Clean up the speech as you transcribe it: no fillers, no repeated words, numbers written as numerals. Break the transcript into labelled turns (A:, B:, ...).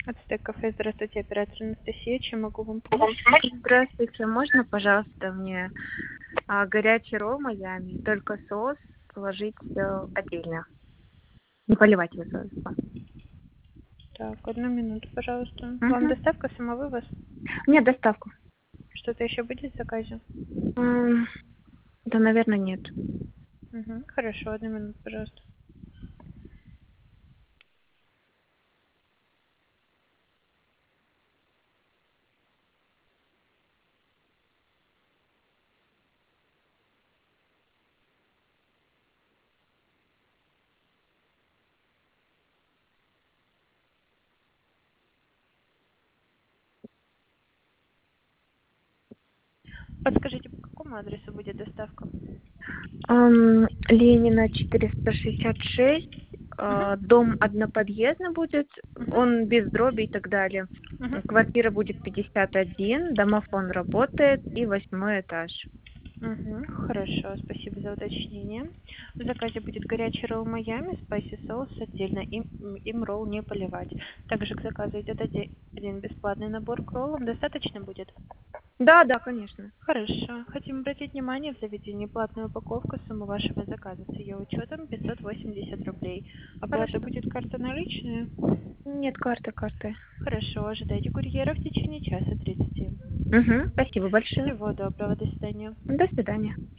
A: Ацтек кафе. Здравствуйте, оператор Анастасия. Чем могу вам помочь?
B: Здравствуйте, можно, пожалуйста, мне горячий ролл Майами, только соус положить отдельно, не поливать его соусом.
A: Так, одну минуту, пожалуйста. Вам
B: Угу.
A: доставка, самовывоз?
B: Нет, доставку.
A: Что-то еще будет в заказе?
B: Да, наверное, нет.
A: Угу. Хорошо, одну минуту, пожалуйста. Подскажите, по какому адресу будет доставка?
B: Ленина 466,
A: Угу.
B: дом одноподъездный будет,
A: Угу.
B: он без дроби и так далее.
A: Угу.
B: Квартира будет 51, домофон работает и 8 этаж.
A: Угу. Хорошо, спасибо за уточнение. В заказе будет горячий ролл Майами, спайси соус отдельно, им ролл не поливать. Также к заказу идет один бесплатный набор к роллам. Достаточно будет?
B: Да, да, конечно.
A: Хорошо. Хотим обратить внимание в заведении платная упаковка суммы вашего заказа с ее учетом 580 рублей. Оплата
B: Хорошо.
A: будет карта наличные?
B: Нет, карты.
A: Хорошо. Ожидайте курьера в течение часа 30.
B: Угу, спасибо большое.
A: Всего доброго. До свидания.
B: До свидания.